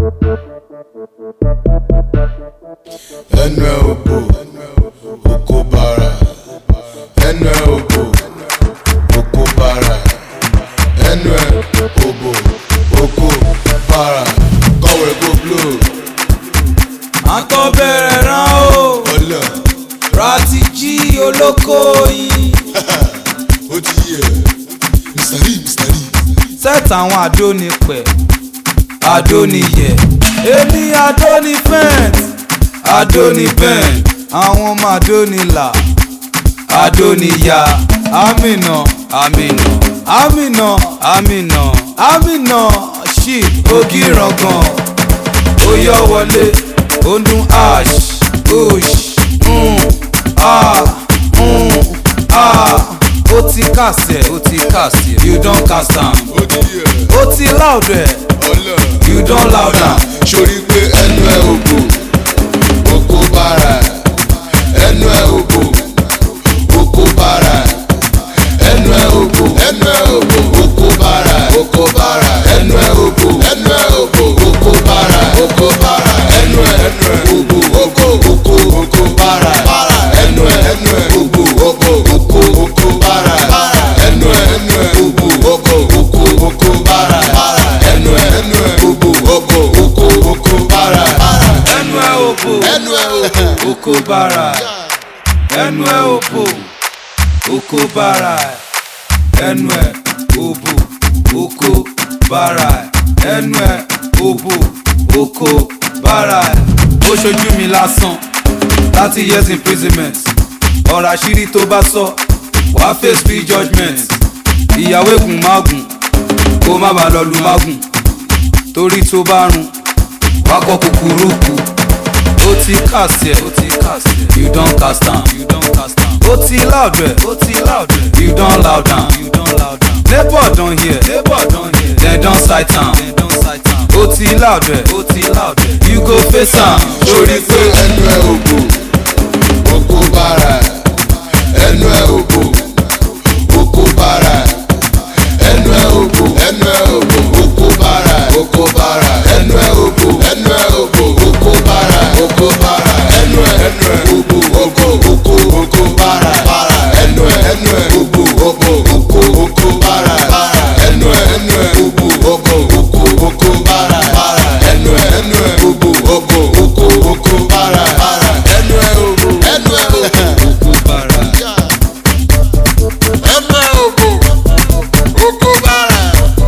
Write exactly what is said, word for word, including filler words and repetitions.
ẹnu ẹ òbò oko bara ẹnu ẹ òbò oko bara ẹnu ẹ òbò oko bara kọ̀wé go blow. àtọ̀ bẹ̀rẹ̀ rán o rati jí olóko yìí. ó ti yẹ mistari mistari. sẹ́ẹ̀tì àwọn adónipẹ̀ adóniyẹ̀ èmi adónifẹ̀ǹt adónibẹ̀ǹt àwọn ọmọ adónilà adóniya amina amina amina amina amina shit ogirangan ó yọ wọlé ó ń dún ash ush mm, ah mm, ah ó ti kàsẹ̀ ó ti kàsẹ̀ you don cast am ó ti yẹ ó ti loud ẹ̀ ọlọ you don loud am. sori pé ẹnu ẹ òbò oko bara ẹnu ẹ òbò oko bara ẹnu ẹ òbò ẹnu ẹ òbò oko bara oko bara ẹnu ẹ òbò ẹnu ẹ òbò oko bara oko bara ẹnu ẹ ẹnu ẹ òbò oko oko oko bara bara ẹnu ẹ ẹnu ẹ òbò oko oko oko bara bara ẹnu ẹ ẹnu ẹ òbò oko oko oko bara bara ẹnu ẹ ẹnu ẹ òbò oko oko oko bara bara ẹnu ẹ òbò ẹnu ẹ òbò oko bara ẹnu ẹ òbò oko bara ẹnu ẹ òbò oko bara ẹnu ẹ òbò oko bara. ó ṣojú mi lásán thirty years imprisonment ọ̀rọ̀ àṣírí tó bá sọ wàá face free judgement ìyàwó ègún mágùn kó má bàa lọ lu mágùn torí tó bá run wàá kọ́ kúkúrú kù. ó ti cast ẹ̀ ó ti cast ẹ̀ you don cast am you don cast am ó ti loud ẹ̀ ó ti loud ẹ̀ you don loud am you don loud am neighbor don hear neighbor don hear dem don sight am dem don sight am ó ti loud ẹ̀ ó ti loud ẹ̀ you go face am. sori pé ẹnu ẹ òbò oko bara ẹnu ẹ òbò oko bara ẹnu ẹ òbò ẹnu ẹ òbò oko bara oko bara ẹnu ẹ òbò ẹnu ẹ òbò oko bara oko bara ẹnu ẹ ẹnu ẹ òbò oko oko oko bara bara ẹnu ẹ ẹnu ẹ òbò oko